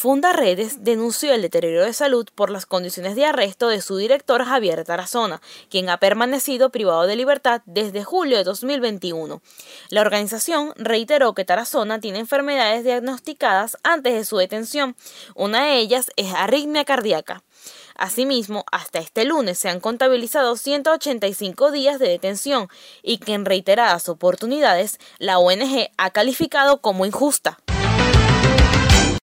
Fundaredes denunció el deterioro de salud por las condiciones de arresto de su director Javier Tarazona, quien ha permanecido privado de libertad desde julio de 2021. La organización reiteró que Tarazona tiene enfermedades diagnosticadas antes de su detención. Una de ellas es arritmia cardíaca. Asimismo, hasta este lunes se han contabilizado 185 días de detención y que en reiteradas oportunidades la ONG ha calificado como injusta.